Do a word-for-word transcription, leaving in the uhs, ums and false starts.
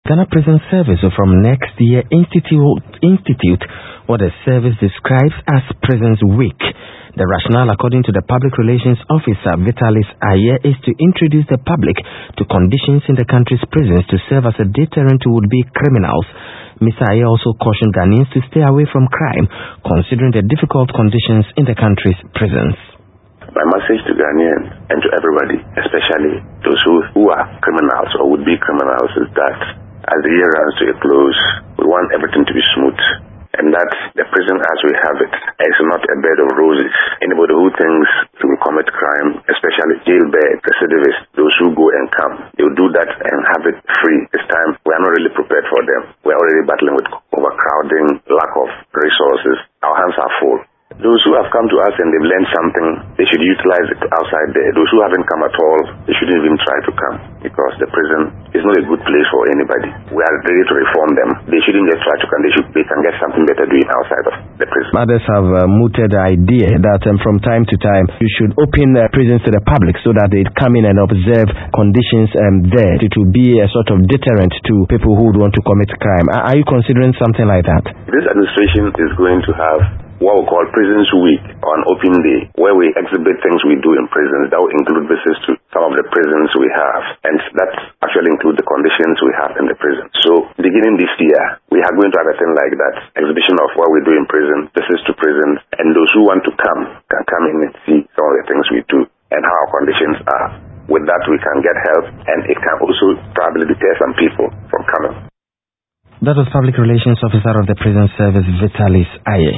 Ghana Prison Service from next year institute, institute what the service describes as Prisons Week. The rationale, according to the Public Relations Officer Vitalis Aye, is to introduce the public to conditions in the country's prisons to serve as a deterrent to would-be criminals. Mister Aye also cautioned Ghanaians to stay away from crime, considering the difficult conditions in the country's prisons. My message to Ghanaians and to everybody, especially those who, who are criminals or would-be criminals, is that as the year runs to a close, we want everything to be smooth. And that the prison as we have it is not a bed of roses. Anybody who thinks he will commit crime, especially jailbird, recidivists, those who go and come, they will do that and have it free. This time, we are not really prepared for them. We are already battling with overcrowding, lack of resources. Our hands are full. Those who have come to us and they've learned something, they should utilize it outside there. Those who haven't come at all, they shouldn't even try to come, because the prison is not a good place for anybody. We are ready to reform them. They shouldn't just try to come. They should they can get something better doing outside of the prison. Others have uh, mooted the idea that um, from time to time you should open uh, prisons to the public so that they come in and observe conditions um, there. It will be a sort of deterrent to people who would want to commit crime. Are, are you considering something like that? This administration is going to have what we call Prisons Week on open day, where we exhibit things we do in prisons. That will include visits to some of the prisons we have, and that actually include the conditions we have in the prison. So beginning this year, we are going to have a thing like that, exhibition of what we do in prison, visits to prisons, and those who want to come can come in and see some of the things we do and how our conditions are. With that, we can get help, and it can also probably deter some people from coming. That was Public Relations Officer of the Prison Service, Vitalis Aye.